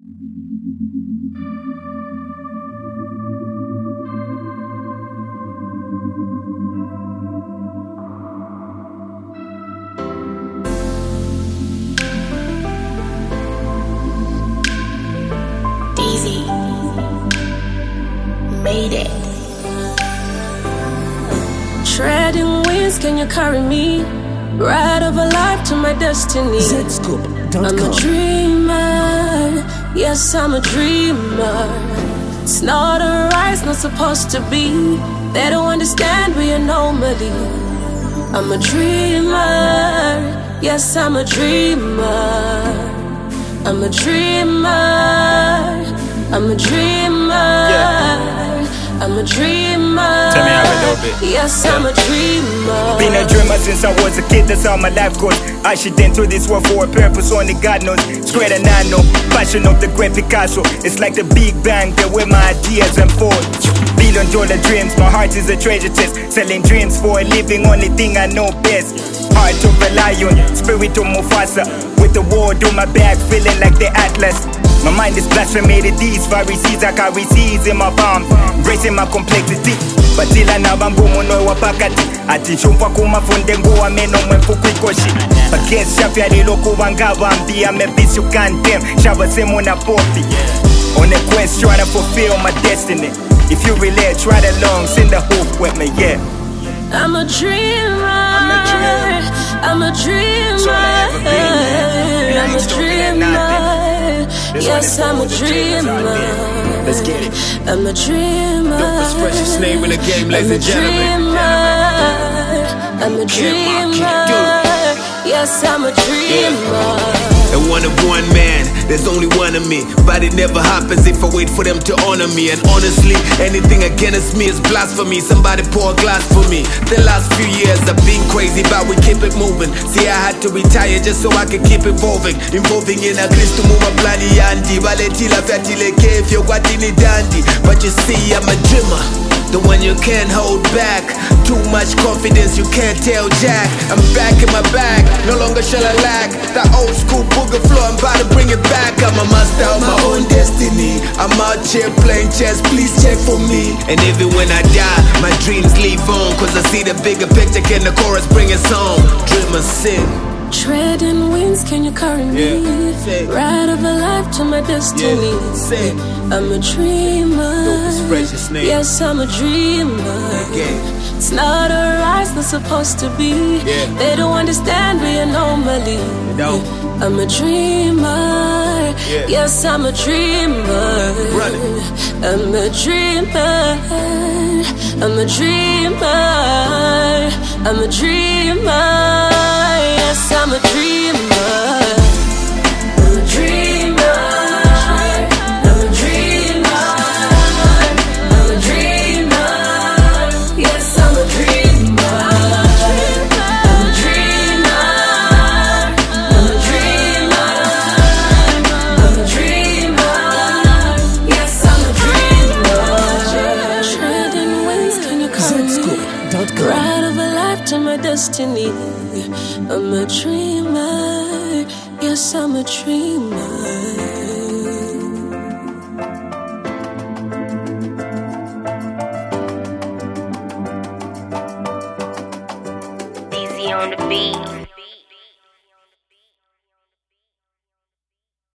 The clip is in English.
Easy. Made it. Treading winds, can you carry me? Ride of a life to my destiny. Zscoop.com. I'm a dreamer. Yes, I'm a dreamer. It's not a rise, not supposed to be. They don't understand we anomaly. I'm a dreamer. Yes, I'm a dreamer. I'm a dreamer. I'm a dreamer. I'm a dreamer. Tell me how a little bit. Yes, I'm a dreamer. Been a dreamer since I was a kid, that's how my life goes. I should enter this world for a purpose, only God knows. Straight and I know, passion of the great Picasso. It's like the Big Bang, the way my ideas unfold. $1 billion dreams, my heart is a treasure chest. Selling dreams for a living, only thing I know best. Heart of a lion, spirit of Mufasa. With the world on my back, feeling like the Atlas. My mind is blasphemy to these Pharisees. I carry seeds in my palm, embracing my complexity. Batila na bambu mono wapakati. Ati shumpa kumafunde nguwa meno mwefu kwikoshi. Against shafya lilo kuwangaba mbia mebis you condemn. Shava semo na popi. On a quest trying to fulfill my destiny. If you relate, try it along, send the hope with me, yeah. I'm a dreamer. I'm a dreamer. I'm a dreamer. Yes, I'm a dreamer. Let's get it. I'm a dreamer. Dopest, freshest name in the game, ladies and gentlemen. I'm a dreamer. Yes, I'm a dreamer. And one of one man, there's only one of me. But it never happens if I wait for them to honor me. And honestly, anything against me is blasphemy. Somebody pour a glass for me. The last few years I've been crazy, but we keep it moving. See, I had to retire just so I could keep evolving. Involving in a Kristu muma plani yandi. Baletila fatile if you're watini dandy. But you see, I'm a dreamer, the one you can't hold back. Too much confidence, you can't tell Jack. I'm back in my bag, no longer shall I lack. That old school booger flow, I'm about to bring it back. I'm a master of my own destiny. I'm out here playing chess, please check for me. And even when I die, my dreams leave on. Cause I see the bigger picture, can the chorus bring us home? Dreamers sing. Treading winds, can you carry me? Ride of a life to my destiny. I'm a dreamer. Yes, I'm a dreamer. It's not a rise, not supposed to be. They don't understand we anomaly. I'm a dreamer. Yes, I'm a dreamer. I'm a dreamer. I'm a dreamer. I'm a dreamer. Yes, I'm a dreamer. I'm a dreamer. I'm a dreamer. I'm a dreamer. Yes, I'm a dreamer. I'm a dreamer. I'm a dreamer. I'm a dreamer. Yes, I'm a dreamer. Treading winds, can you carry me? Ride of a life to my destiny. I'm a dreamer, yes, I'm a dreamer.